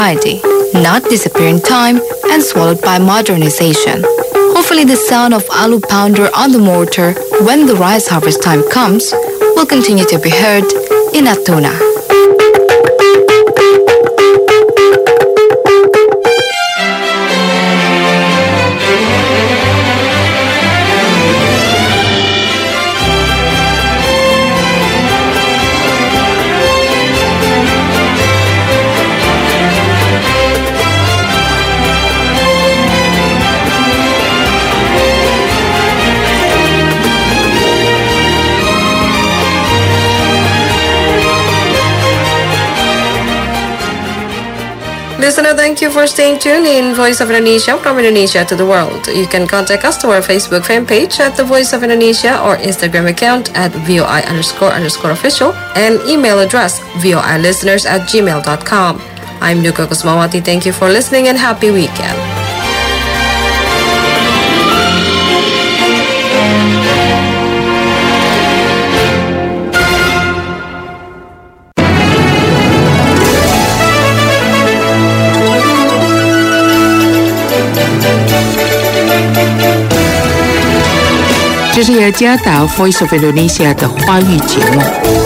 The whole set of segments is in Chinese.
society, not disappear in time and swallowed by modernization. Hopefully the sound of aloo pounder on the mortar when the rice harvest time comes will continue to be heard in Atuna. Listener, thank you for staying tuned in Voice of Indonesia from Indonesia to the world. You can contact us to our Facebook fan page at The Voice of Indonesia or Instagram account at VOI__official and email address voilisteners@gmail.com. I'm Nuka Kusmawati. Thank you for listening and happy weekend. 这是由加岛 Voice of Indonesia 的华语节目。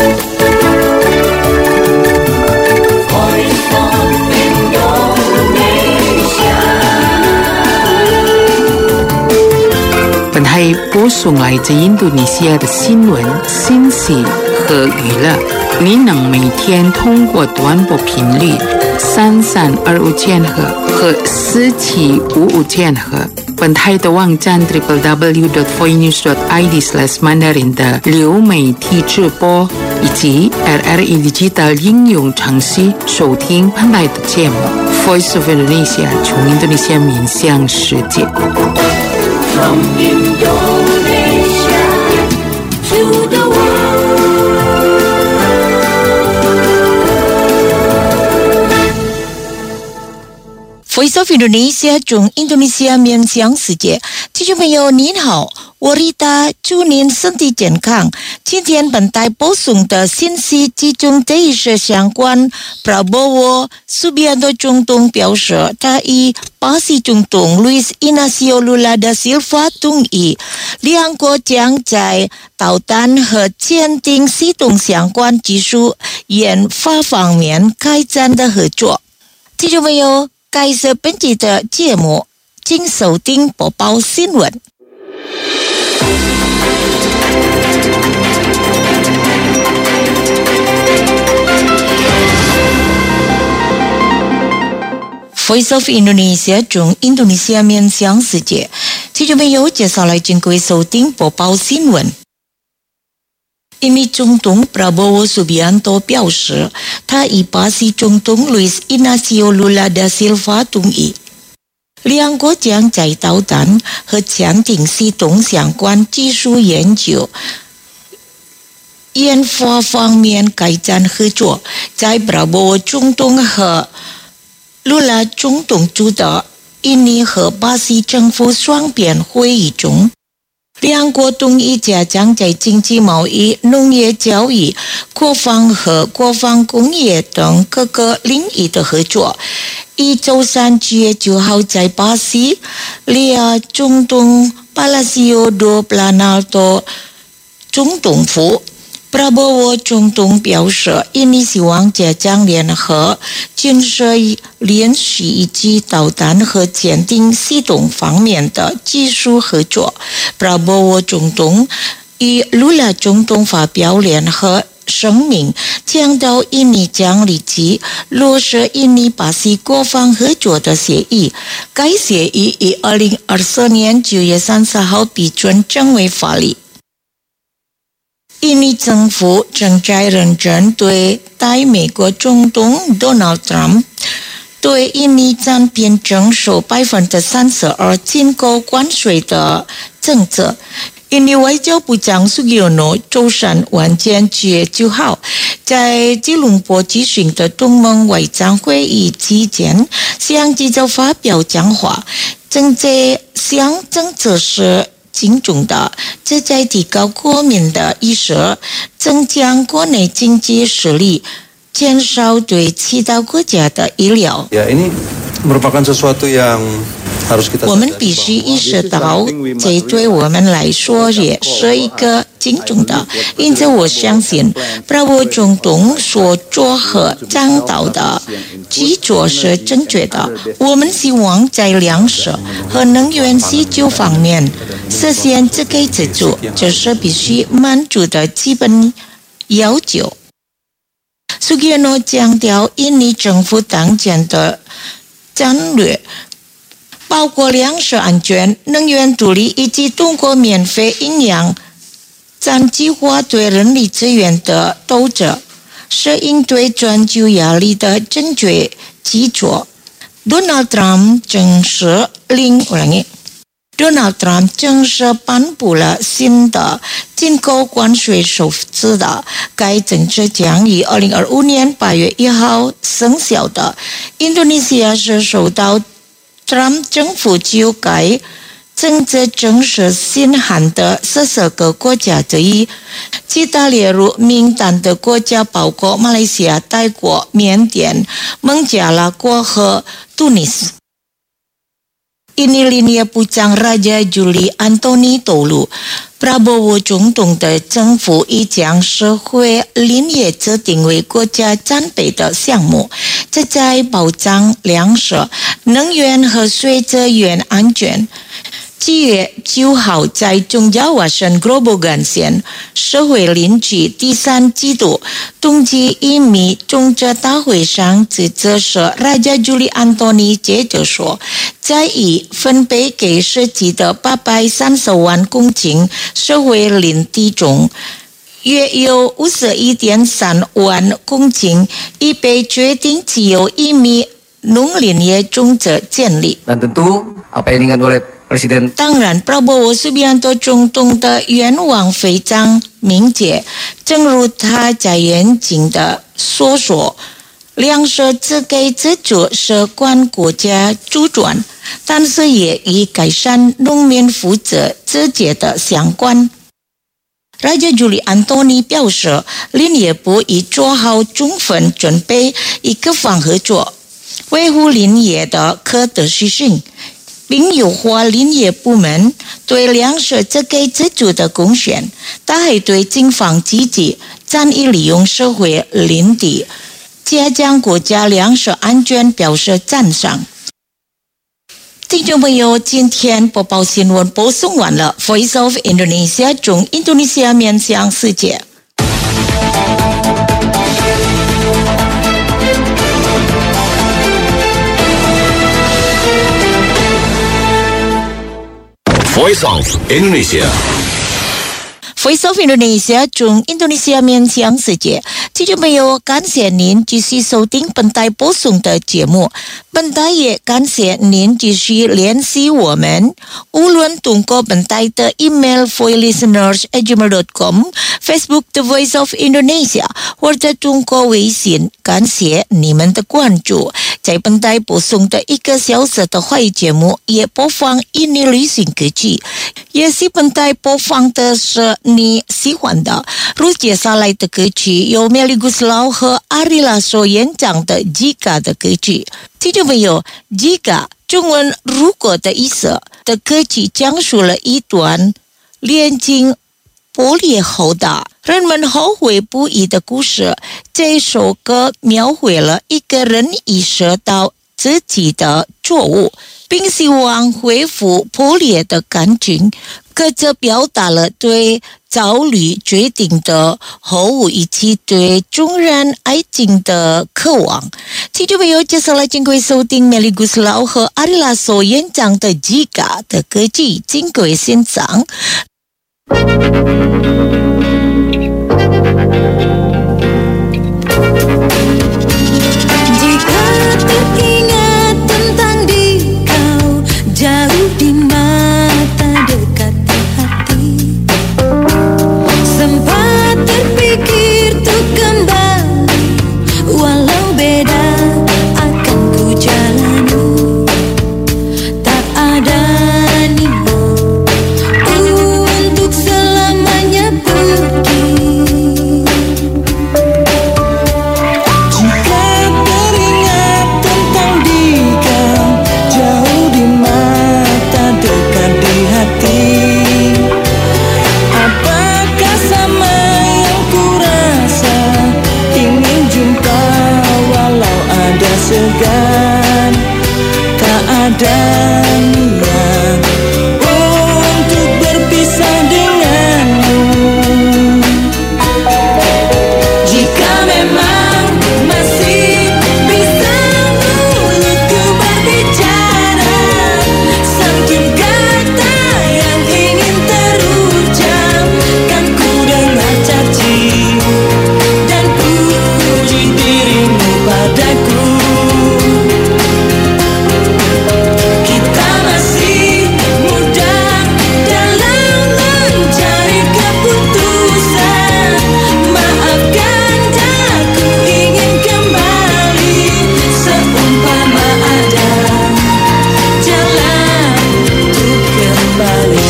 本台播送来自印度尼西亚的新闻、信息和娱乐。您能每天通过短波频率3325千赫和4755千赫。本台的网站 www.voinews.id/mandarin 的流媒体直播以及 RRI Digital 应用程序收听本台的节目 Voice of Indonesia 从印度尼西亚面向世界。From Indonesia to the world。Voice of Indonesia 从印度尼西亚面向世界，听众朋友您好，我Rita，祝您身体健康。今天本台播送的信息集中在一些相关 Prabowo Subianto 总统表示，他与巴西总统 Luiz Inácio Lula da Silva 同意，两国将在导弹和潜艇系统相关技术研发方面开展的合作。听众朋友，该是本期的节目，请收听播报新闻。Voice of Indonesia 从印度尼西亚面向世界，听众朋友，接下来请各位收听播报新闻。印尼总统 Prabowo Subianto 表示，他与巴西总统 Luiz Inácio Lula da Silva 同意，两国将在导弹和潜艇系统相关技术研究研发方面开展合作。在 Prabowo 总统和Lula 总统主导印尼和巴西政府双边会议中，两国同意加强在经济贸易、农业交易、国防和国防工业等各个领域的合作。一周三9月9号在巴西利亚总统 Palacio do Planalto 总统府Prabowo 总统表示，印尼希望加强联合建设连续以及导弹和潜艇系统方面的技术合作。Prabowo 总统与 Lula 总统发表联合声明，强调印尼将立即落实印尼巴西国防合作的协议。该协议于2024年9月30号批准成为法律。印尼政府正在认真对待美国总统 Donald Trump 对印尼产品征收32%进口关税的政策。印尼外交部长 Sugiono 周三晚间9月9号在吉隆坡举行的东盟外长会议期间向记者发表讲话，正在向政策是精准的，旨在提高国民的意识，增强国内经济实力， 减少对其他国家的依赖。 Ya, ini merupakan sesuatu yang harus kita 我们必须意识到，这对我们来说也是一个敬重的。因此，我相信，巴沃总统所做和讲到的基础是正确的。我们希望在粮食和能源需求方面实现自给自足，这是必须满足的基本要求。苏吉诺强调，印尼政府当前的战略包括粮食安全、能源独立以及通过免费营养战计划对人力资源的投资，是应对全球压力的正确基础。Donald Trump 正式颁布了新的进口关税措施的，该政策将于2025年8月1号生效的。印度尼西亚是受到 Trump 政府就该政策正式新函的14个国家之一，其他列入名单的国家包括马来西亚、泰国、缅甸、孟加拉国和突尼斯。印尼林业部长 Raja Juli Antony 透露， Prabowo 总统的政府已将社会林业制定为国家战备的项目，旨在保障粮食、能源和水资源安全。7月9号在中亚瓦省 Grobogan 县社会林区第3季度冬季移民种植大会上，指责是 Raja Juli Antony 接着说，在已分配给设计的830万公顷社会林地中，约有 51.3 万公顷已被决定只有1名农林业种植建立。 Dan tentu apa yang diinginkan oleh Presiden 当然 Prabowo Subianto 总统的愿望非常明确，正如他在演讲的所说，粮食自给自足是关国家主权，但是也与改善农民福祉直接的相关。Raja Juli Antony 表示，林业部已做好充分准备，与各方合作，维护林业的可持续性，并优化林业部门对粮食自给自足的贡献。他还对警方积极善于利用社会林地，加强国家粮食安全表示赞赏。听众朋友，今天播报新闻播送完了。Voice of Indonesia 从印度尼西亚面向世界。 Voice of Indonesia。Voice of Indonesia 从印度尼西亚面向世界。听众朋友，感谢您继续收听本台播送的节目。本台也感谢您继续联系我们，无论通过本台的 email voilisteners@gmail.com、Facebook The Voice of Indonesia， 或者通过微信。感谢你们的关注。在本台播送的1个小时的华语节目，也播放印尼旅行歌曲，也是本台播放的是你喜欢的。如接下来的歌曲有 Melly Guslau 和 Ari Lasso 演唱的 Jika 的歌曲。听众朋友， Jika 中文如果的意思的歌曲讲述了一段恋情破裂后的人们后悔不已的故事。这首歌描绘了一个人意识到自己的错误，并希望恢复破裂的感情，歌词表达了对遭遇决定的后悔以及对重燃爱情的渴望。听众朋友，接下来请各位收听 Melly Guslau 和 Ari Lasso 演唱的 Jika 的歌曲，请各位欣赏。 Jauh di mata, dekat di hati, sempat terpikir untuk kembali, walau beda akan ku jalani. Tak ada niat untuk selamanya pergi. ada niat untuk berpisah denganmu. Jika memang masih bisa mulutku berbicara, santun kata yang ingin terucap, kan ku dengar caci dan puji dirimu padaku. Kita masih muda dalam mencari keputusan. Maafkan aku ingin kembali, seumpama ada jalan untuk kembali.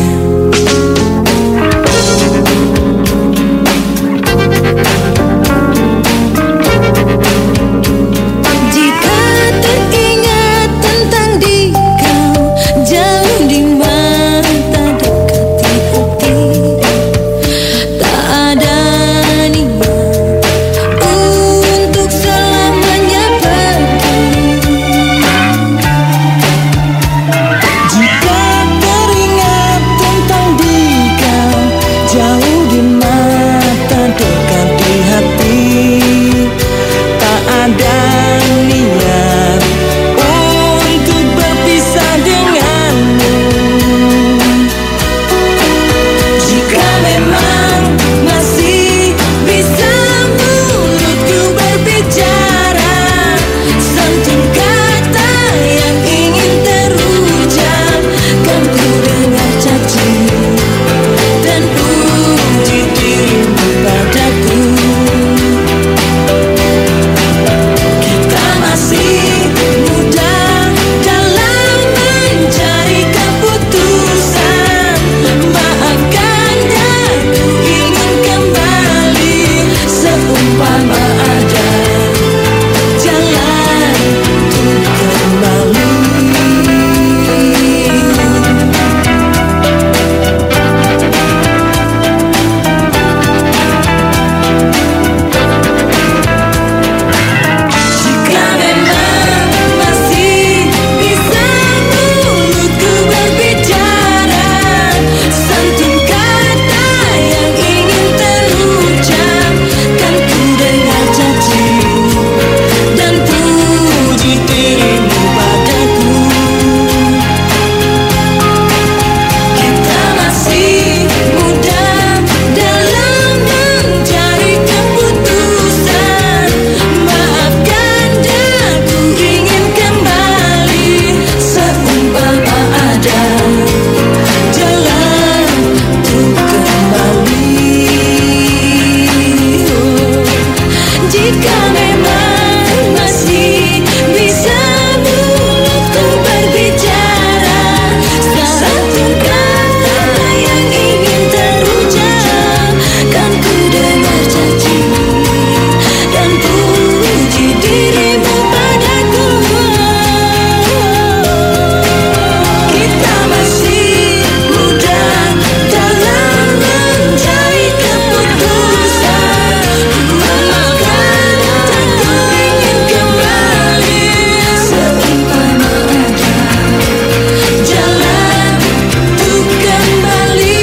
Jika teringat tentang dikau jauh di mata dekat di hati, tak ada niat untuk selamanya pergi. Jika teringat tentang dikau jauh di mata dekat di hati, tak ada niat untuk berpisah denganmu. Jika memang masih bisa mulutku berbicara, santun kata yang ingin terucap, kan ku dengar caci dan puji dirimu padaku. Kita masih muda dalam mencari keputusan. Maafkan aku ingin kembali, seumpama ada jalan untuk kembali. Jika memang masih bisa mulutku berbicara, santun kata yang ingin terucap, kan ku dengar caci dan puji dirimu padaku. Kita masih muda dalam mencari keputusan. Maafkan aku ingin kembali, seumpama ada jalan untuk kembali. Jika memang masih bisa mulutku berbicara, santun kata yang ingin terucap, kan ku dengar caci dan puji dirimu padaku. Kita masih muda dalam mencari keputusan. Maafkan aku ingin kembali, seumpama ada jalan untuk kembali.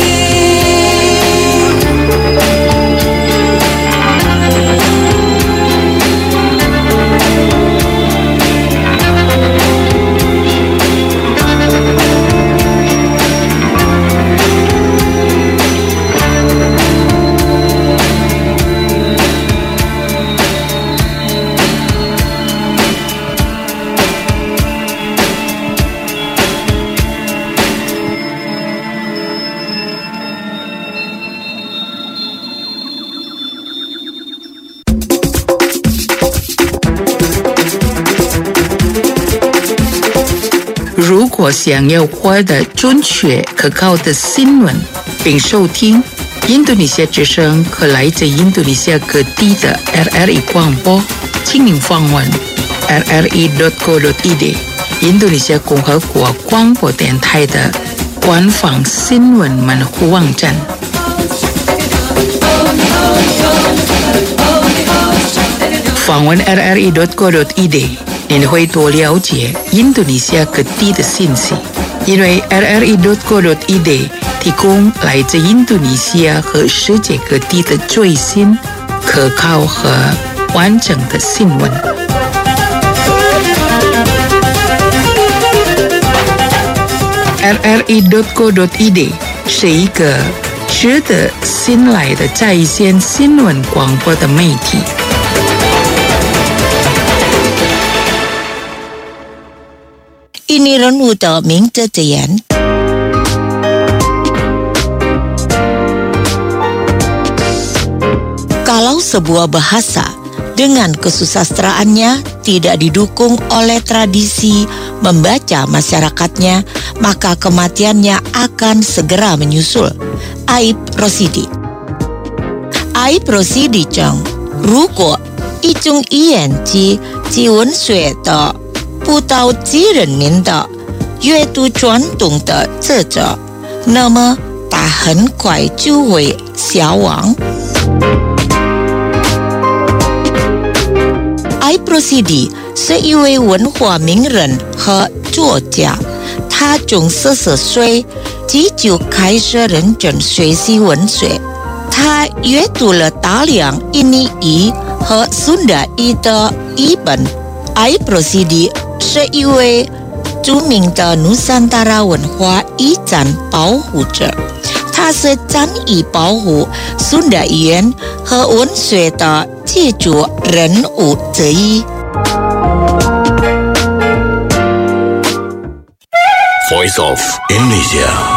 如果想要获得准确可靠的新闻，并收听印度尼西亚之声和来自印度尼西亚各地的 RRI 广播，请您访问 rri.co.id 印度尼西亚共和国广播电台的官方新闻门户网站。访问 rri.co.id 您会多了解印度尼西亚各地的信息。因为 rri.co.id 提供来自印度尼西亚和世界各地的最新、可靠和完整的新闻。rri.co.id 是一个值得信赖的在线新闻广播的媒体。 Ini renung的名字的人。Kalau sebuah bahasa dengan kesusastraannya tidak didukung oleh tradisi membaca masyarakatnya, maka kematiannya akan segera menyusul. Aib Rosidi. Aib Rosidi 中，如果一种语言及其文学的不到极人民的阅读传统的这者，那么它很快就会消亡。艾布西迪是一位文化名人和作家，他从14岁起就开始认真学习文学。他阅读了大量印尼语和苏达语的译本。艾布西迪是一位著名的努桑达拉文化遗产保护者，他是参与保护苏达语言和文学的杰出人物之一。 Voice of Indonesia。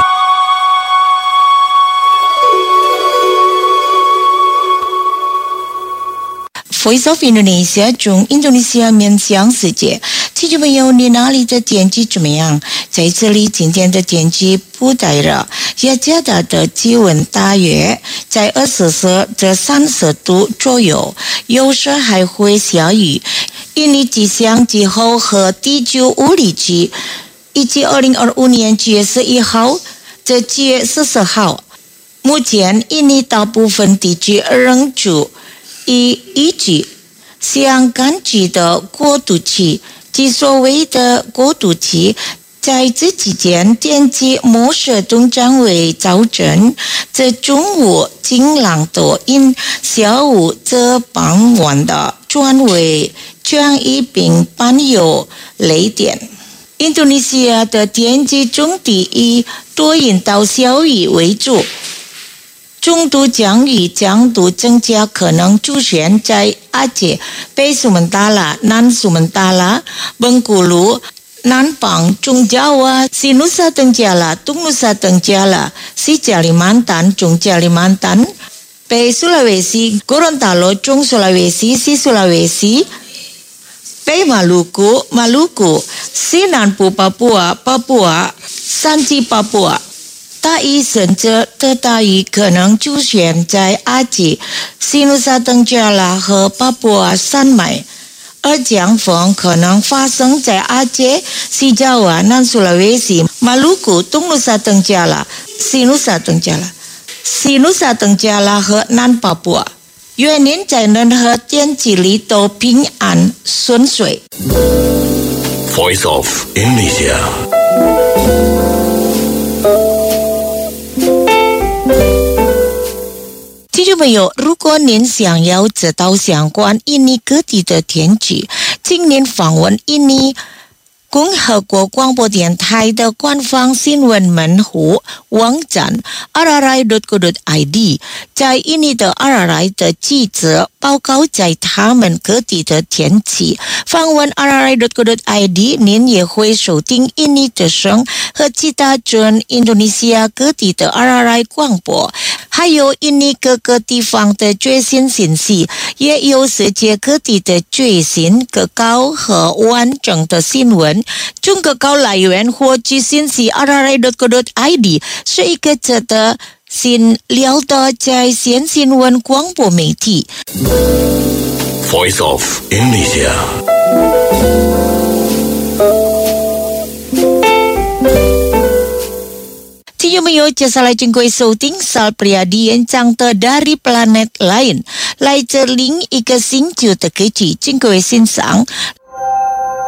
Voice of Indonesia 中印度尼西亚面向世界。听众朋友，你那里的天气怎么样？在这里，今天的天气不太热，雅加达的气温大约在24至30度左右，有时还会下雨。印尼气象机构和地球物理局以及2025年9月11号至9月14号，目前印尼大部分地区仍处以预计相干季的过渡期，即所谓的过渡期，在这期间天气模式通常会早晨至中午晴朗多云，下午至傍晚的转为降雨并伴有雷电。印度尼西亚的天气总体以多云到小雨为主，中度降雨强度增加可能出现在阿杰、北苏门答腊、南苏门答腊、本古鲁、南邦、中Jawa、西努萨登加拉、东努萨登加拉、西加里曼丹、中加里曼丹、北苏拉维西、Gorontalo、中苏拉维西、西苏拉维西、北马鲁古、马鲁古、西南部巴布亚、巴布亚、山鸡巴布亚。大雨甚至特大雨可能出现在阿吉、西努萨登加拉和巴布亚山脉，而强风可能发生在阿杰、西加瓦、南苏拉维西、马鲁古、东努萨登加拉、西努萨登加拉和南巴布亚。愿您在任何天气里都平安顺遂。 Voice of Indonesia。 听众朋友，如果您想要知道相关印尼各地的天气，请您访问印尼共和国广播电台的官方新闻门户网站 rri.co.id， 在印尼的 RRI 的记者报告在他们各地的天气。访问 rri.co.id， 您也会收听印尼之声和其他准印度尼西亚各地的 RRI 广播，还有印尼各个地方的最新信息，也有世界各地的最新可靠和完整的新闻。从可靠来源获取信息 rri.co.id 是一个值得信聊的在线新闻广播媒体。 Voice of Indonesia。 听众朋友，接下来请各位收听 Sal Priadi yang cantik dari planet lain， 来自另一个星球的歌曲，请各位欣赏。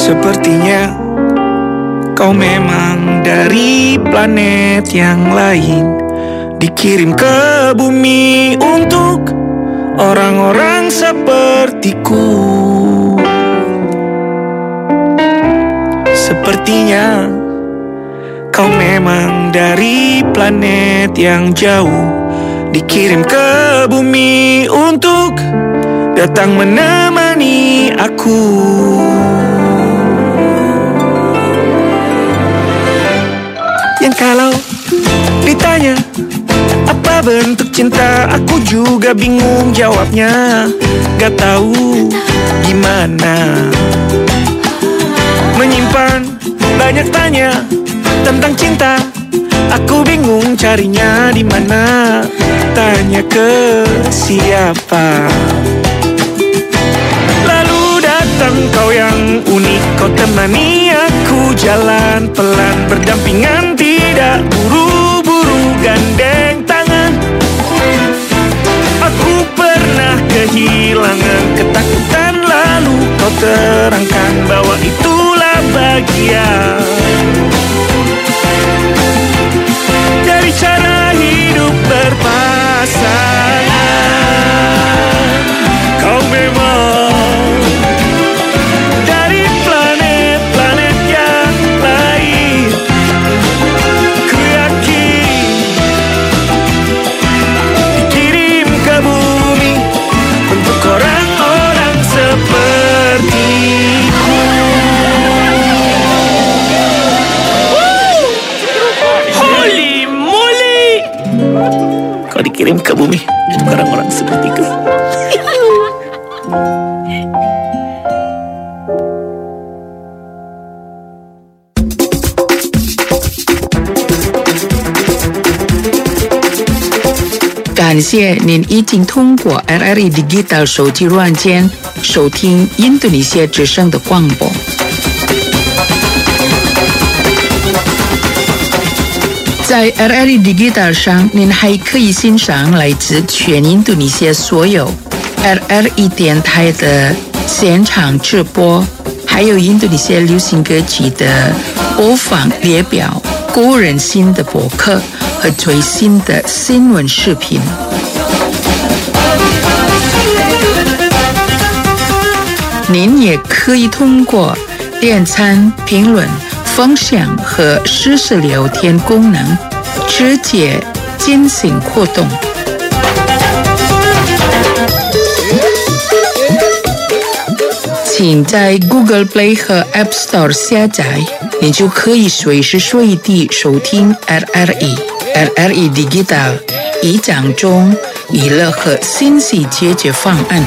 Sepertinya kau memang dari planet yang lain, dikirim ke bumi untuk orang-orang sepertiku. Sepertinya kau memang dari planet yang jauh, dikirim ke bumi untuk datang menemani aku. Yang kalau ditanya apa bentuk cinta, aku juga bingung jawabnya. Gak tahu gimana. Menyimpan banyak tanya tentang cinta, aku bingung carinya di mana. Tanya ke siapa? Lalu datang kau yang unik, kau temani aku jalan pelan berdampingan, tidak buru-buru gandeng tangan. Aku pernah kehilangan ketakutan, lalu kau terangkan bahwa itulah bagian dari cara hidup berpasangan. Kau memang dari planet-planet yang lain, ku yakin dikirim ke bumi untuk orang-orang sepertiku. Holy moly, kau dikirim ke bumi untuk orang-orang sepertiku. 感谢您已经通过 RRE Digital 手机软件收听印度尼西亚之声的广播。在 RRE Digital 上，您还可以欣赏来自全印度尼西亚所有 RRE 电台的现场直播，还有印度尼西亚流行歌曲的播放列表、个人新的博客和最新的新闻视频。您也可以通过点赞、评论、分享和实时聊天功能直接进行互动。请在 Google Play 和 App Store 下载，你就可以随时随地收听 RRE Digital 一讲中娱乐和信息解决方案。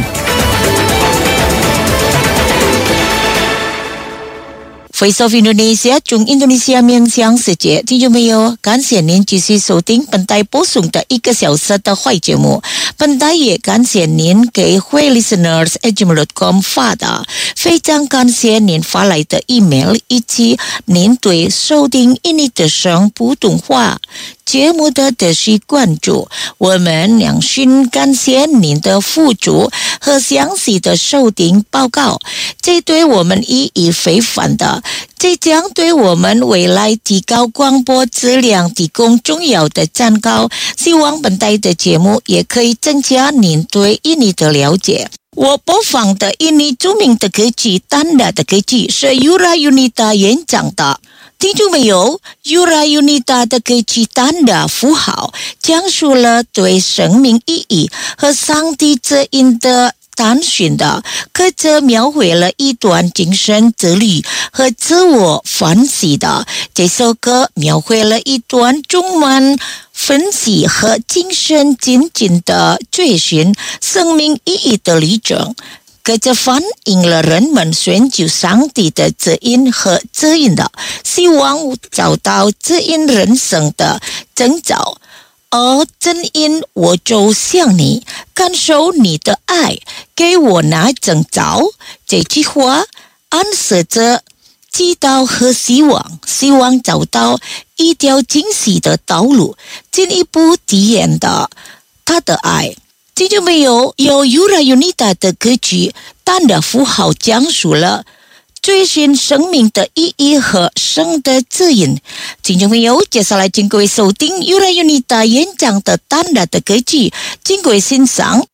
Voice of Indonesia 中印度尼西亚面向世界，听众朋友，感谢您继续收听本台播送的1个小时的坏节目。本台也感谢您给坏 listeners@gmail.com 发的，非常感谢您发来的 email 以及您对收听印尼之声普通话节目的持续关注。我们良心感谢您的付出和详细的收听报告，这对我们意义非凡的，这将对我们未来提高广播质量提供重要的参考。希望本台的节目也可以增加您对印尼的了解。我播放的印尼著名的歌曲Tanda的歌曲是 Yura Yunita 演唱的。听众朋友， Yura Yunita 的歌曲Tanda 符号讲述了对生命意义和上帝指引的探寻的，歌词描绘了一段精神自律和自我反省的。这首歌描绘了一段充满分析和精神精进的追寻生命意义的旅程。歌词反映了人们寻求上帝的指引和指引的，希望找到指引人生的征兆。而正因我走向你，感受你的爱，给我那征兆。这句话暗示着祈祷和希望，希望找到一条惊喜的道路，进一步体验到他的爱。听众朋友，由 Yura Yunita 的歌曲Tanda 符号讲述了追寻生命的意义和生的指引。听众朋友，接下来请各位收听尤拉尤尼达演讲的单打的歌曲，请各位欣赏。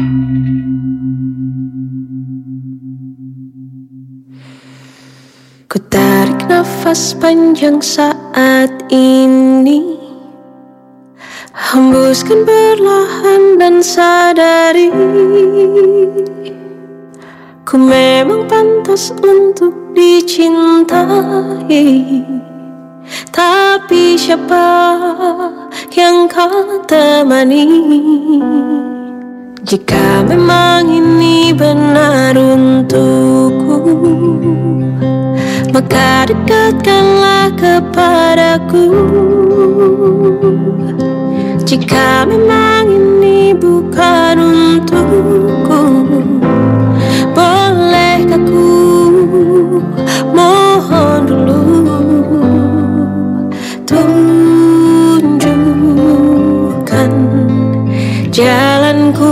Ku tarik nafas panjang saat ini, hembuskan perlahan dan sadari, ku memang pantas untuk dicintai. Tapi siapa yang kau temani? Jika memang ini benar untukku, maka dekatkanlah kepadaku. Jika memang ini bukan untukku, bolehkah ku mohon dulu tunjukkan jalanku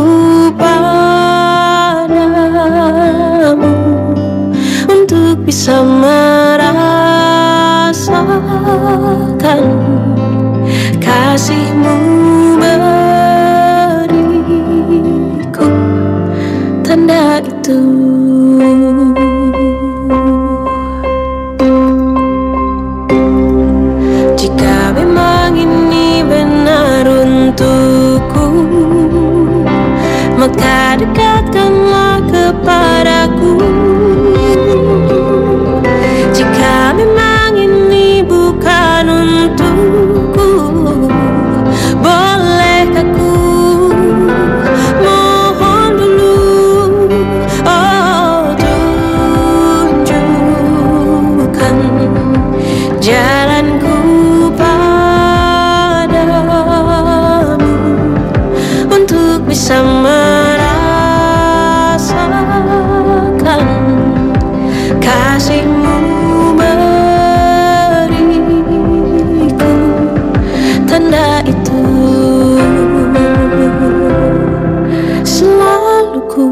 padamu untuk bisa merasakan kasih-Mu beriku tanda itu. Jika memang ini benar untukku, maka dekatkanlah kepadaku. Jika memang ini bukan untukku, bolehkah ku mohon dulu, oh tunjukkan jalanku padamu untuk bisa merasakan kasih-Mu beriku tanda itu. Selalu ku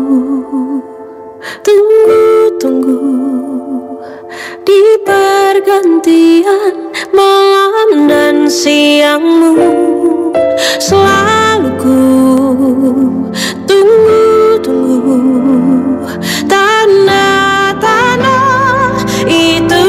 tunggu-tunggu di pergantian malam dan siangmu. Selalu ku tunggu-tunggu tanda-tanda itu.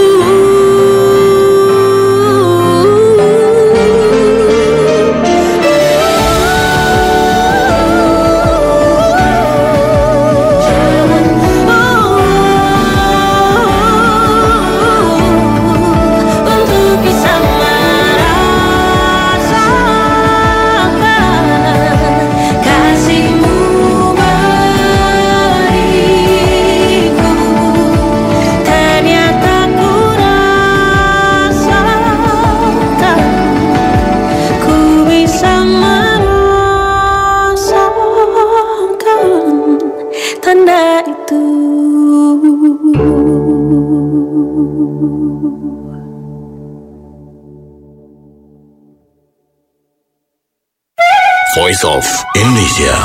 Untuk bisa merasakan kasih-Mu beriku. Ternyata ku rasakan ku bisa merasakan tanda itu. Voice of Indonesia.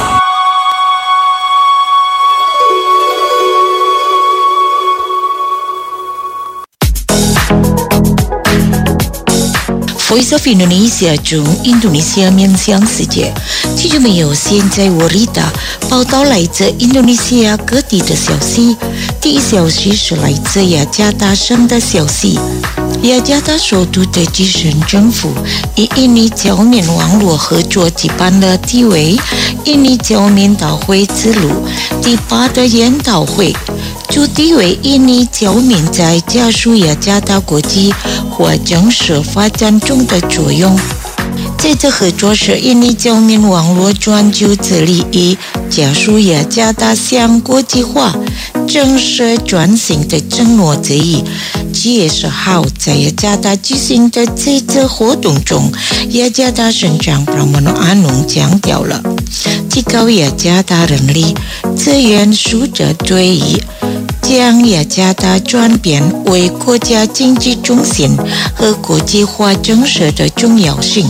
Voice of Indonesia 中印度尼西亚面向世界，听众朋友，现在我丽达报道来自印度尼西亚各地的消息。第一消息是来自雅加达省的消息。雅加达首都的基省政府以印尼侨民网络合作举办了题为印尼侨民大会之路第8的研讨会，主题为印尼侨民在加速雅加达国际或城市发展中的作用。这次合作是印尼侨民网络专注致力于加速雅加达向国际化正式转型的承诺之一。7月10号在雅加达举行的这次活动中，雅加达省长Pramono Anung强调了提高雅加达人力资源素质对于将雅加达转变为国家经济中心和国际化城市的重要性。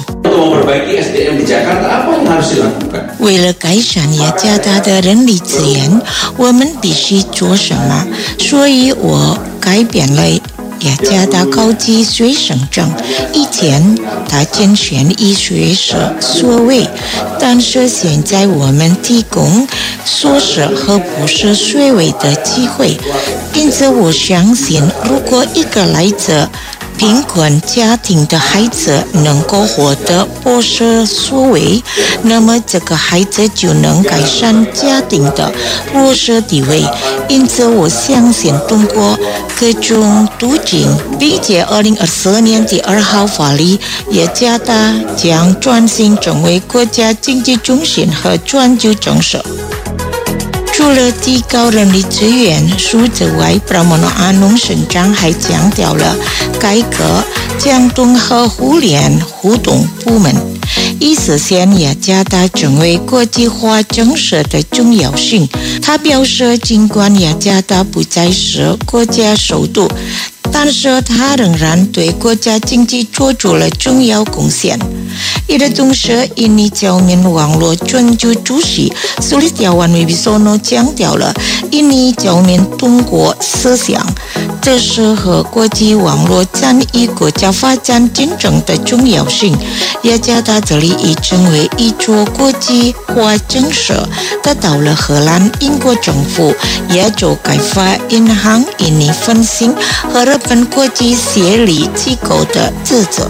为了改善雅加达的人力资源，我们必须做什么？所以我改变了雅加达高级学生证。以前他拣选以学士学位，但是现在我们提供硕士和博士学位的机会。因此我相信，如果一个来自贫困家庭的孩子能够获得博士学位，那么这个孩子就能改善家庭的弱势地位。因此我相信通过各种途径，并且2024年第2号法律，雅加达将转型成为国家经济中心和专注政策。除了提高人力资源数字外，Pramono Anung省长还强调了改革交通和互联互动部门，以实现雅加达成为国际化城市的重要性。他表示，尽管雅加达不再是国家首都，但是他仍然对国家经济做出了重要贡献。Ida同时，印尼教民网络专注主席Sulistiawan Wibisono强调了印尼教民通过思想这是和国际网络参与国家发展进程的重要性。雅加达这里已成为一座国际化城市，得到了荷兰、英国政府、亚洲开发银行、印尼分行和日本国际协力机构的支持。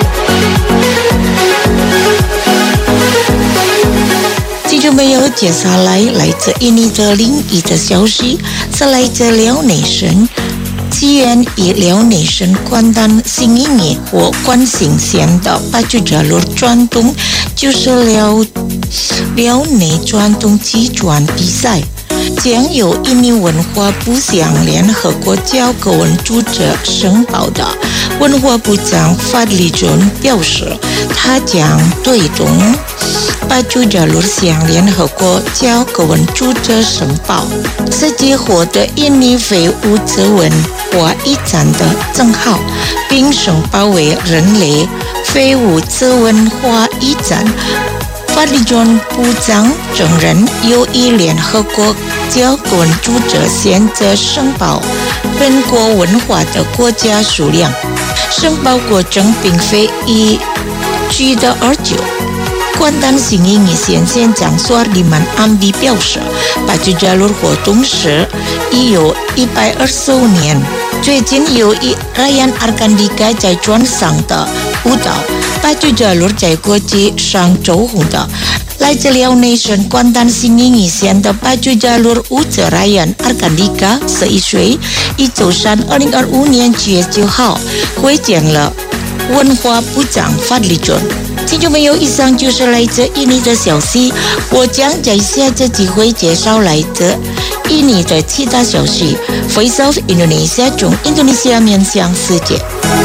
记者朋友，接下来来自印尼的另一则消息，是来自辽内省。西源以辽内省关丹新一年或关新县的8주 jalur传统，就是辽内传统机转比赛，将由印尼文化部向联合国教科文组织申报的。文化部长法里准表示，他将推动8주 jalur向联合国教科文组织申报，实际获得印尼非物质文化遗产的证号，并申报为人类非物质文化遗产。法里准部长承认，由于联合国教科文组织现在申报本国文化的国家数量，申报过程并非一举的而就。关丹新一年县县长Suardiman Ambi表示，8주 jalur活动时已有125年。最近有一Ryan Arkandika在船上的舞蹈8주 jalur在国际上走红的。来自辽内省关丹新一年县的8주 jalur舞者Ryan Arkandika 11岁，一周三2025年7月9号会见了文化部长法里准。听众朋友，以上就是来自印尼的消息，我将在下次机会介绍来自印尼的其他消息。Voice of Indonesia 从印度尼西亚面向世界。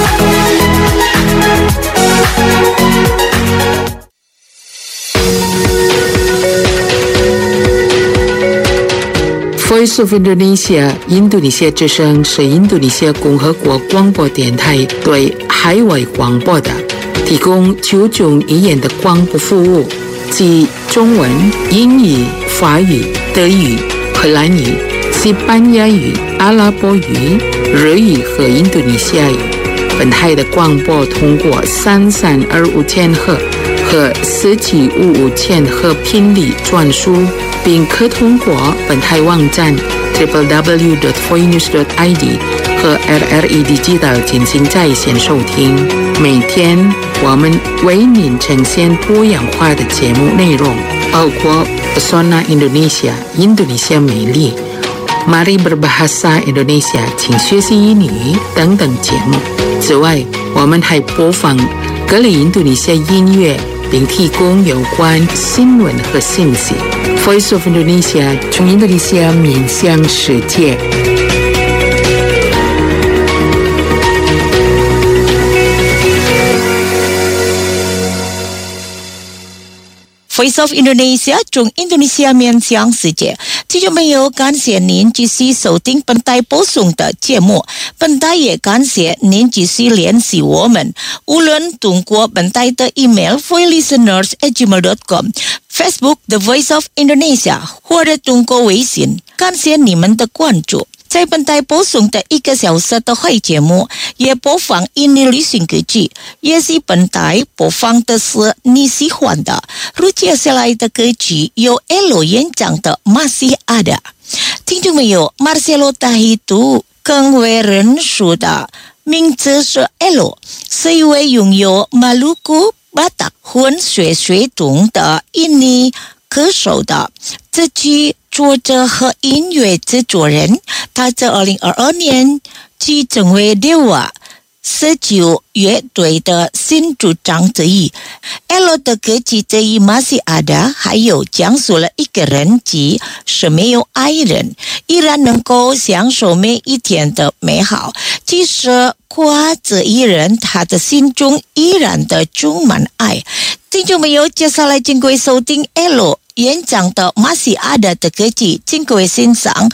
Voice of Indonesia 印度尼西亚之声是印度尼西亚共和国广播电台对海外广播的提供9种语言的广播服务，即中文、英语、法语、德语、荷兰语、西班牙语、阿拉伯语、日语和印度尼西亚语。本台的广播通过3325千赫和4755千赫频率转输，并可通过本台网站 www.voinews.id 和 RRE Digital 进行在线收听。每天我们为您呈现多样化的节目内容，包括 Pesona Indonesia 印度尼西亚美丽、Mari Berbahasa Indonesia 请学习英语等等节目。此外，我们还播放各类印度尼西亚音乐，并提供有关新闻和信息。Voice of Indonesia 从印度尼西亚面向世界。 Voice of Indonesia 从印度尼西亚面向世界。听众朋友，感谢您继续收听本台播送的节目。本台也感谢您继续联系我们，无论通过本台的 email voicelisteners@gmail.com、Facebook The Voice of Indonesia， 或者通过微信。感谢你们的关注。 在本台播送的1个小时的会节目，也播放印尼旅行歌曲，也是本台播放的是你喜欢的。如接下来的歌曲由 Elo 演唱的 Masih Ada。听众朋友 Marcelo Tahitu 更为人熟的名字是 Elo， 是一位拥有马鲁古巴达混血血统的印尼歌手的，自己作者和音乐制作人。他在2022年即成为Dewa 19乐队的新主唱之一。Elo 的歌曲之一 Masih Ada 还有讲述了一个人即使没有爱人，依然能够享受每一天的美好，即使挂着一人，他的心中依然的充满爱。听众朋友，接下来请各位收听 Elo 演唱的 Masih Ada 的歌曲，请各位欣赏。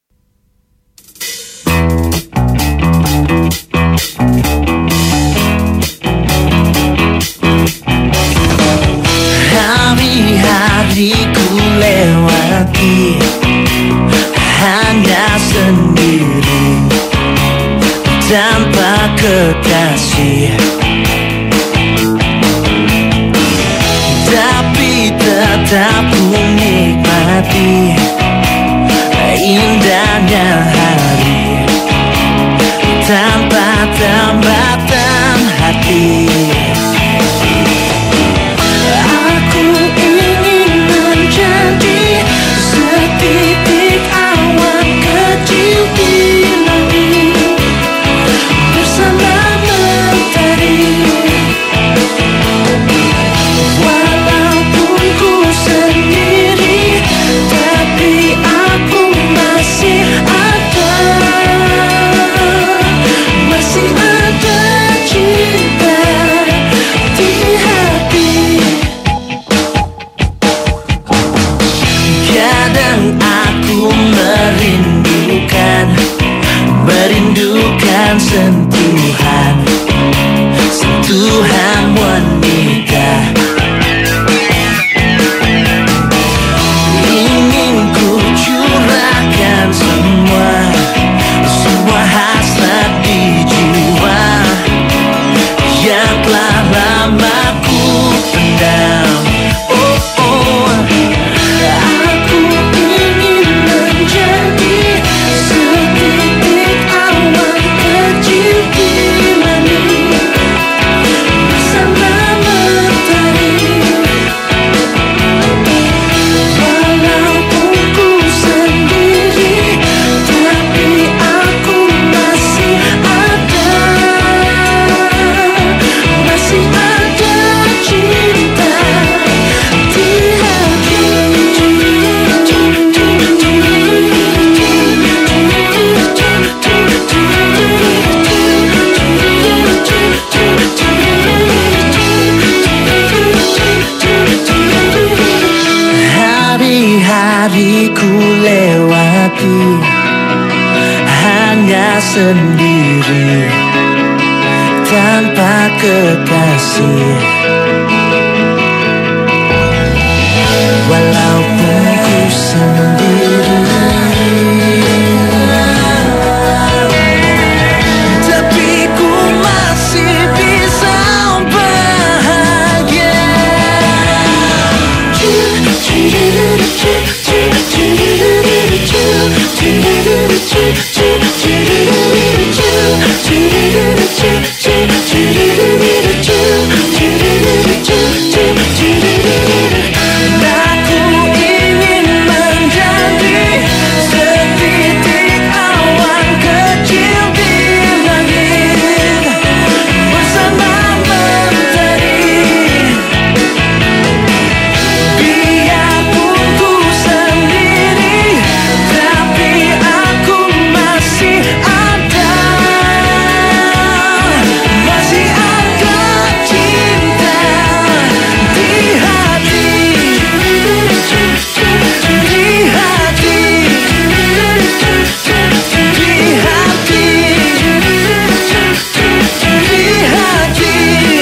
Hari-hariku lewati hanya sendiri tanpa kekasih, tapi tetap ku nikmati indahnya hari tanpa tambatan hati. Merindukan sentuhan wanita, ingin ku curahkan semua hasrat di jiwa yang telah lama ku pendam. Hari-hariku lewati hanya sendiri tanpa kekasih, walaupun ku sendiri, tapi ku masih bisa bahagia. Aku ingin menjadi setitik awan kecil di langit bersama mentari. Biarpun ku sendiri, tapi aku masih ada. Masih ada cinta di hati, di hati, di hati, di hati.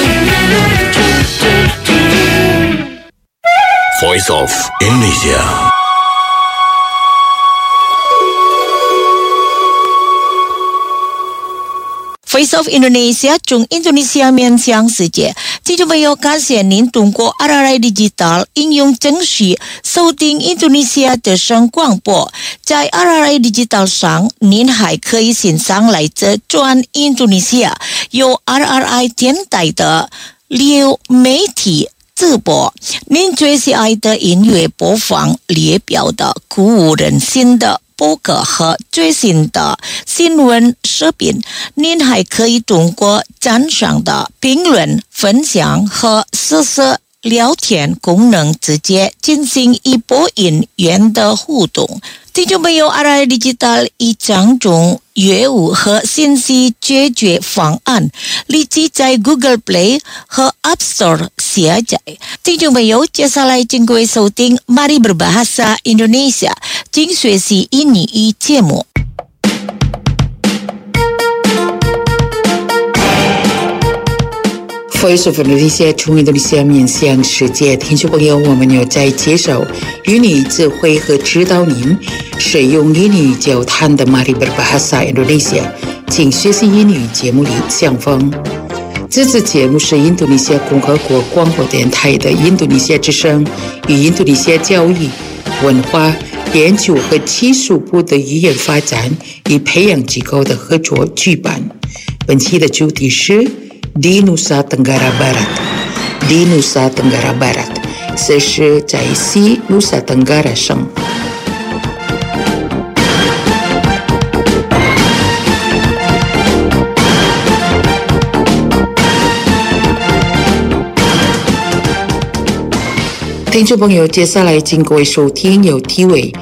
Voice of Indonesia. Voice of Indonesia 中印度尼西亚面向世界。听众朋友，感谢您通过 RRI Digital 应用程序收听印度尼西亚的声广播。在 RRI Digital 上，您还可以欣赏来自全印度尼西亚由 RRI 电台的流媒体直播。您最喜爱的音乐播放列表的鼓舞人心的播客和最新的新闻视频，您还可以通过赞赏的评论、分享和实时聊天功能直接进行一波音源的互动。听众朋友 RRI Digital 一张中业务和信息解决方案立即在 Google Play 和 App Store 下载。听众朋友，接下来请各位收听 Mari Berbahasa Indonesia 请学习印尼语节目。 Voice of Indonesia 从印度尼西亚面向世界，听众朋友，我们有在介绍印尼智慧和指导您使用印尼交谈的 Mari Berbahasa Indonesia 请学习印尼节目里相逢。这次节目是印度尼西亚共和国广播电台的印度尼西亚之声与印度尼西亚教育、文化、研究和技术部的语言发展与培养机构的合作举办。本期的主题是Di Nusa Tenggara Barat，Di Nusa Tenggara Barat， 这是在西努萨登嘎拉省。听众朋友，接下来请各位收听有题为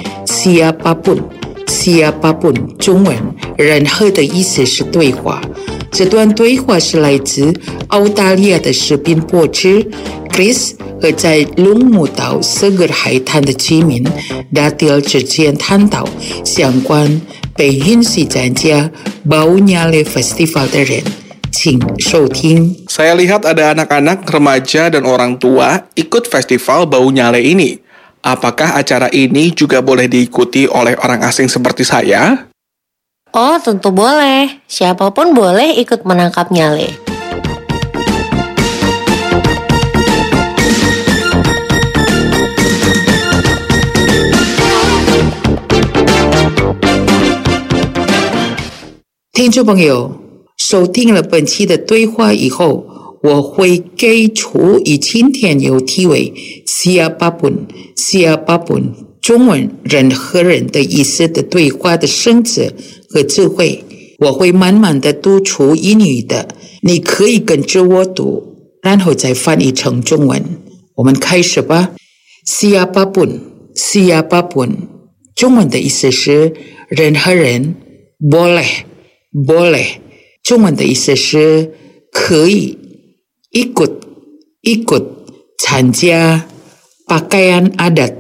Siapapun 中文任何的意思是对话。这段对话是来自澳大利亚的视频博主 Chris 和在龙目岛Seger海滩的居民 Datil 之间探讨相关被允许参加 Bau Nyale Festival 的人。请收听。 Saya lihat ada anak-anak, remaja, dan orang tua ikut festival Bau Nyale ini. Apakah acara ini juga boleh diikuti oleh orang asing seperti saya? Oh, tentu boleh. Siapapun boleh ikut menangkap nyale. 听众朋友，收听了本期的对话以后，我会给出以今天有题为 Siapapun 中文任何人的意思的对话的生词和智慧，我会慢慢的读出英语的，你可以跟着我读，然后再翻译成中文。我们开始吧。Siapapun 中文的意思是任何人 boleh 中文的意思是可以 ikut 参加 pakaian adat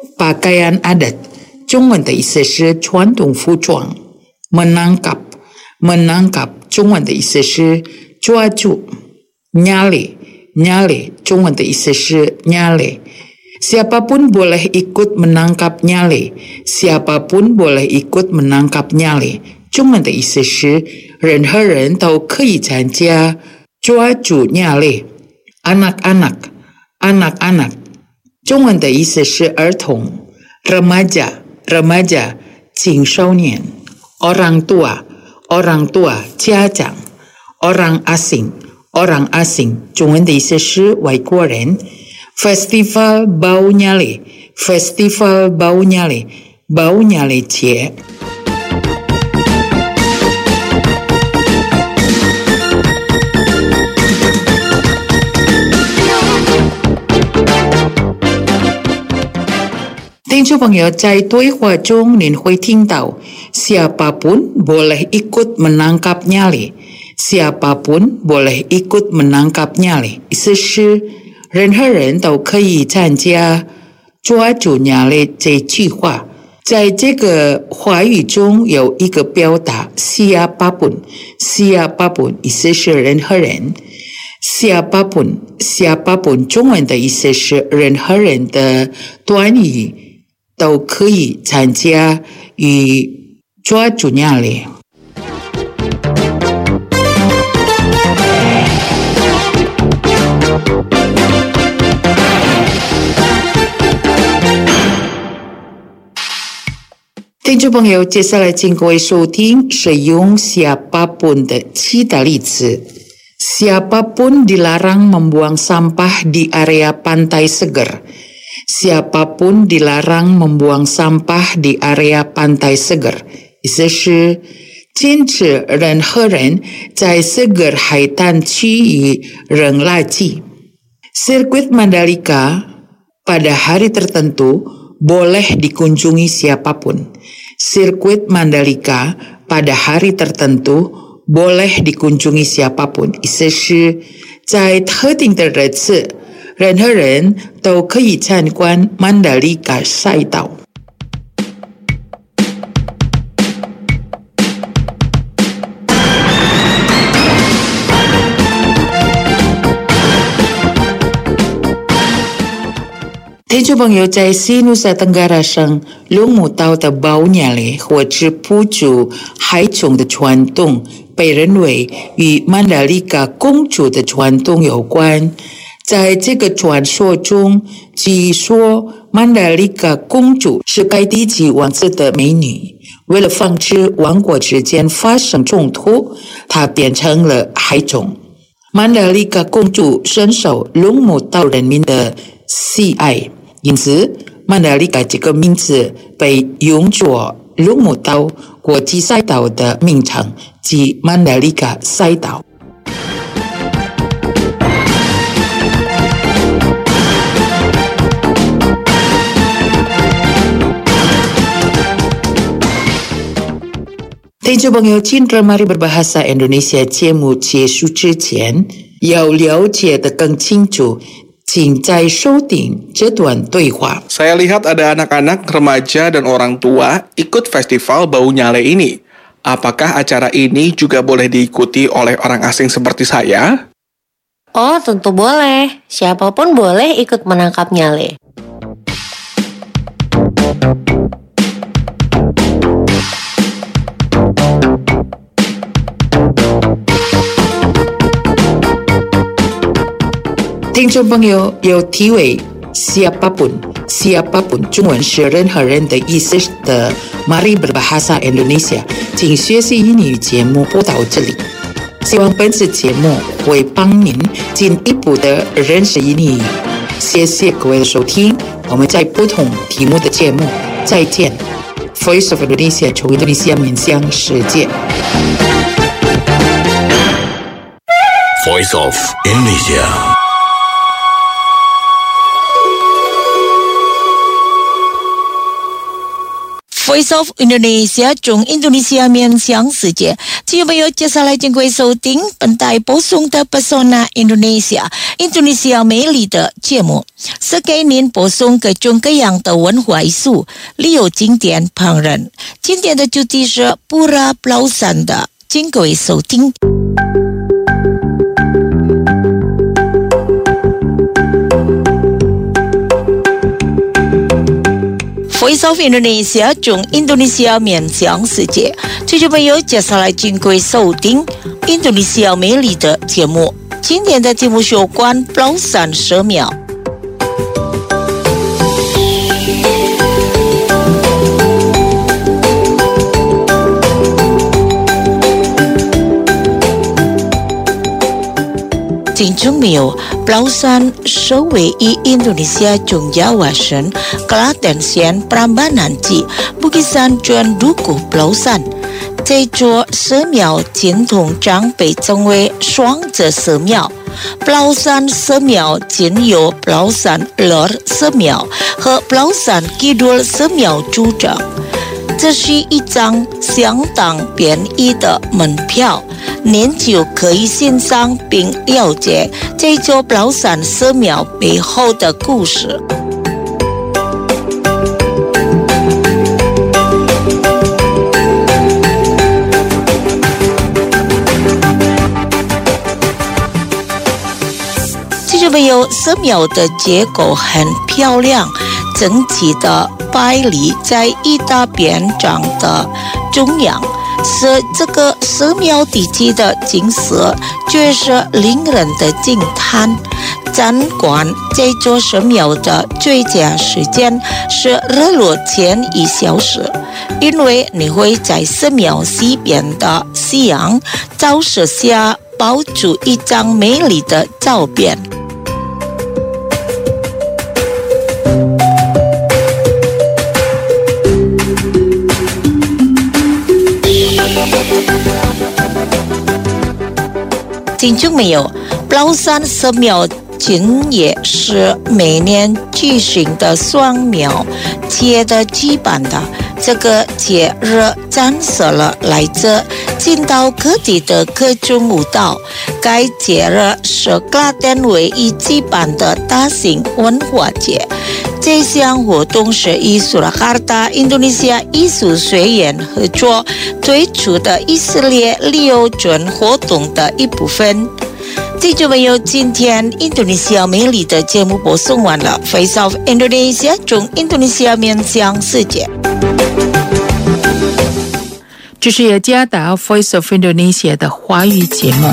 中文的意思是传统服装 menangkap 中文的意思是抓住 nyale 中文的意思是 nyale Siapapun boleh ikut menangkap nyale 中文的意思是任何人都可以参加抓住 nyale anak-anak 中文的意思是儿童 remaja 青少年 orang tua 家长 orang asing 中文的意思是外国人 Festival Bau Nyale 节听众朋友，在对话中您会听到 Siapapun boleh ikut menangkap nyale 意思是任何人都可以参加抓住 nyale 这句话。在这个话语中有一个表达 Siapapun 意思是任何人。Siapapun 中文的意思是任何人的短语都可以参加与抓住 nyale。 听众朋友，接下来请各位收听使用 siapapun 的七大例词。Siapapun dilarang membuang sampah di area pantai seger. Siapapun dilarang membuang sampah di area pantai seger. 意思是禁止任何人在 seger 海滩区域扔垃圾。Sirkuit Mandalika pada hari tertentu boleh dikunjungi siapapun. Sirkuit Mandalika pada hari tertentu boleh dikunjungi siapapun. 意思是在特定的日子，任何人都可以参观曼达利卡赛道。听众朋友，在西努萨登嘎拉省龙母岛的包鸟类或是捕捉海虫的传统，被认为与曼达利卡公主的传统有关。在这个传说中，据说曼达利卡公主是该地级王子的美女，为了防止王国之间发生冲突，她变成了海虫。曼达利卡公主深受龙母岛人民的喜爱，因此曼达利卡这个名字被用作龙母岛国际赛道的名称，即曼达利卡赛道。听众朋友，今天mari berbahasa Indonesia 节目结束之前，要了解得更清楚，请再收听这段对话。 Saya lihat ada anak-anak, remaja, dan orang tua ikut festival bau nyale ini. Apakah acara ini juga boleh diikuti oleh orang asing seperti saya? Oh, tentu boleh. Siapapun boleh ikut menangkap nyale. 听众朋友，有题为 siapapun 中文是任何人的意思的 Mari berbahasa Indonesia 请学习英语节目播到这里，希望本次节目会帮您进一步的认识英语。谢谢各位的收听，我们在不同题目的节目再见。 Voice of Indonesia 从印度尼西亚面向世界。 Voice of Indonesia. Voice of Indonesia 从印度尼西亚面向世界，听众朋友，接下来请各位收听本台播送的 Pesona Indonesia 印度尼西亚美丽的节目，是给您播送各种各样的文化艺术、旅游景点烹饪。今天的主题是 Pura Blausan 的，请各位收听。Voice of Indonesia 从印度尼西亚面向世界，听众朋友，接下来请各位收听印度尼西亚美丽的节目。今天的节目是有关 Blausan 蛇庙。听众朋友 Blausan 是位于印度尼西亚中亚外省 Klaten 县 Prambanan 及 Bukisan Juan Duku Blausan。这座寺庙经通常被称为双子寺庙。Blausan 寺庙仅由 Blausan Lor 寺庙和 Blausan Kidul 寺庙组成。这是一张相当便宜的门票，您就可以欣赏并了解这座Blausan寺庙背后的故事。听众朋友，寺庙的结构很漂亮，整齐的摆立在一大边长的中央，是这个寺庙地基的景色，绝是令人的惊叹。 展馆这座神庙的最佳时间是日落前1小时，因为你会在寺庙西边的夕阳照射下抱住一张美丽的照片。听众朋友，宝山寺庙今也是每年举行的双庙节的举办的。这个节日展示了来自近道各地的各种舞蹈。该节日是雅典唯一举办的大型文化节。这项活动是与苏拉卡塔印度尼西亚艺术学院合作推出的以色列旅游村活动的一部分。这就没有今天印度尼西亚美丽的节目播送完了。Face of Indonesia 从印度尼西亚面向世界。 这是雅加达 Voice of Indonesia 的华语节目。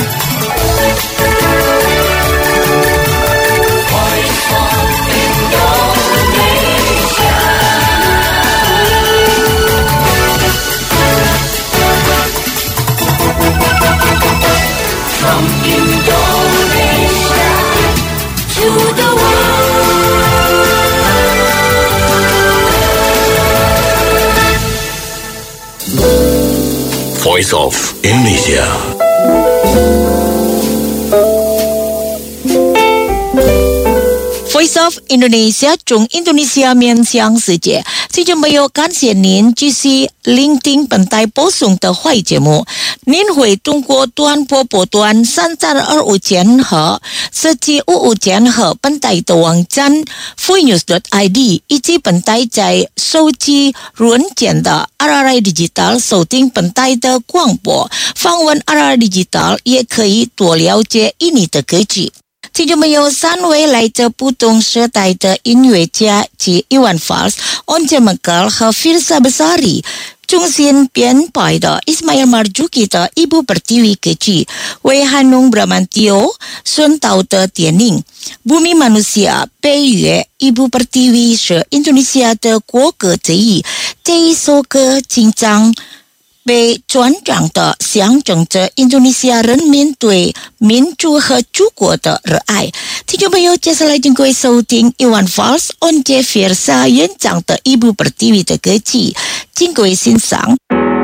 From Indonesia to the world. Voice of Indonesia. Voice of Indonesia 从印度尼西亚面向世界。听众朋友，感谢您继续聆听本台播送的华语节目。您会通过短波波段3325千赫、4755千赫本台的网站 fullnews.id 以及本台在手机软件的 RRI Digital 收听本台的广播。访问 RRI Digital 也可以多了解印尼的歌曲。听众朋友，3位来自不同时代的音乐家及Iwan Fals、Once Mekel 和 Firsa Besari 中心编排的 Ismail Marzuki 的一部Pertiwi歌曲，为Hanung Bramantio 孙导的电影《Bumi Manusia》北越一部Pertiwi是印度尼西亚的国歌之一。这一首歌紧张被传唱的象征着印度尼西亚人民对民主和祖国的热爱。听众朋友，接下来请各位收听 Iwan Fals、Once Firsa 演唱的一部Pertiwi的歌曲，请各位欣赏。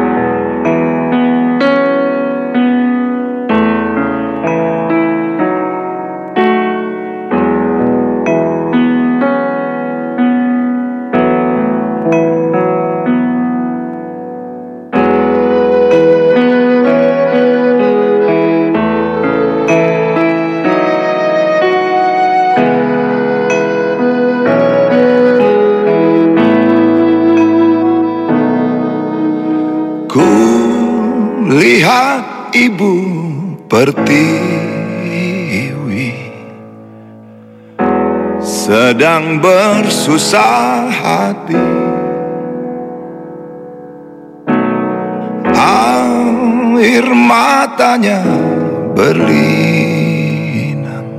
Lihat ibu Pertiwi sedang bersusah hati, air matanya berlinang,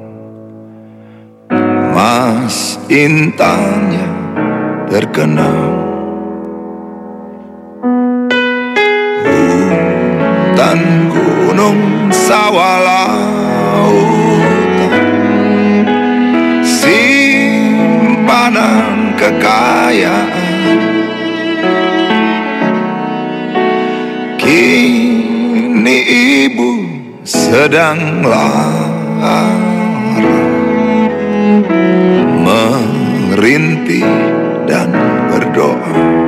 mas intannya terkenang. Hutan, gunung, sawah, lautan, simpanan kekayaan, kini ibu sedang lara, merintih dan berdoa.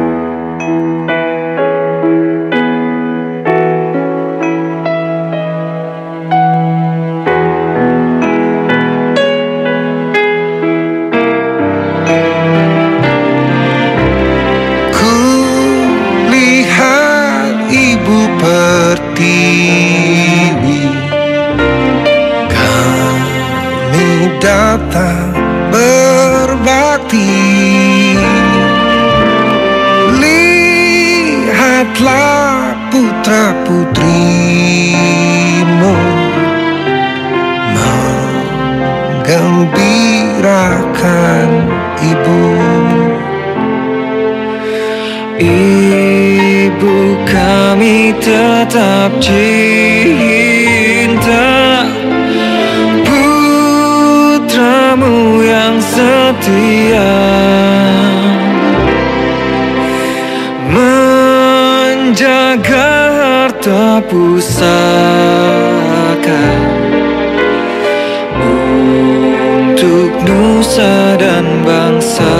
Pertiwi, kami datang. datang berbakti, datang berbakti, melupakan ibu. Ibu, kami tetap cinta putramu yang setia, menjaga harta pusaka untuk nusa dan bangsa.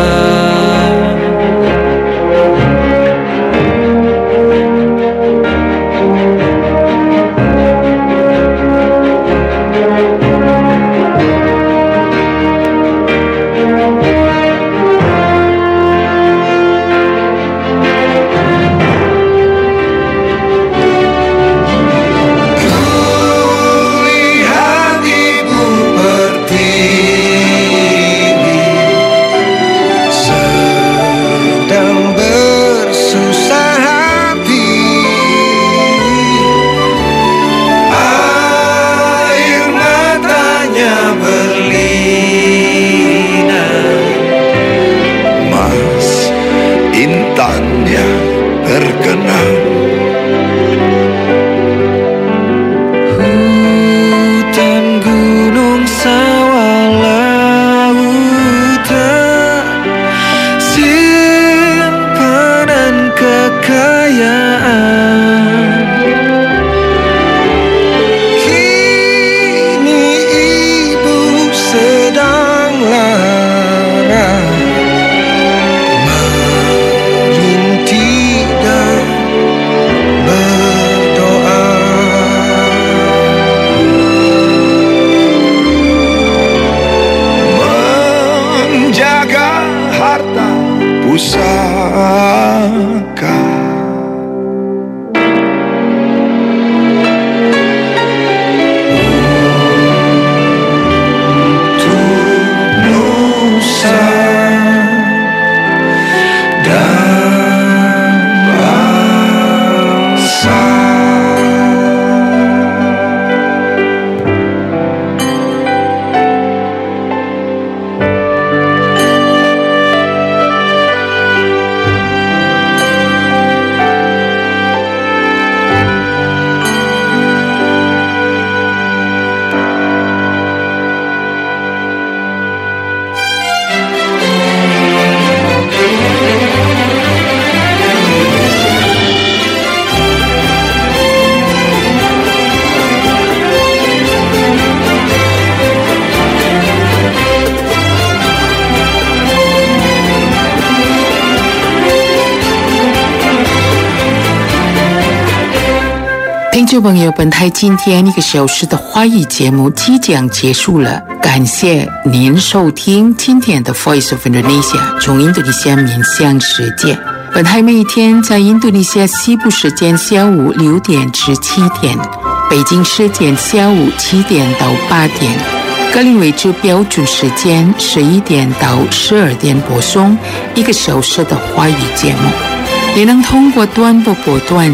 听众朋友，本台今天1个小时的华语节目即将结束了，感谢您收听今天的 Voice of Indonesia 从印度尼西亚面向世界。本台每天在印度尼西亚西部时间下午6点至7点，北京时间下午7点到8点，格林威治标准时间11点到12点播送1个小时的华语节目。也能通过短波波段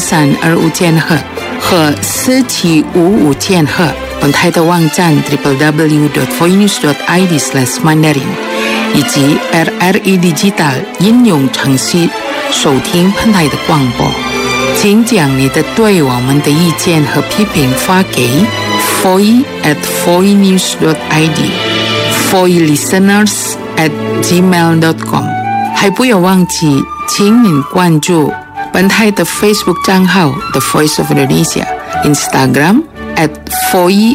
3325千赫和4755千赫，本台的网站 www.voinews.id/mandarin 以及 RRI Digital 应用程序收听本台的广播。请将你的对我们的意见和批评发给 foi@voinews.id foilisteners@gmail.com。 还不要忘记请您关注本台的 Facebook 账号 The Voice of Indonesia， Instagram @foi_indonesia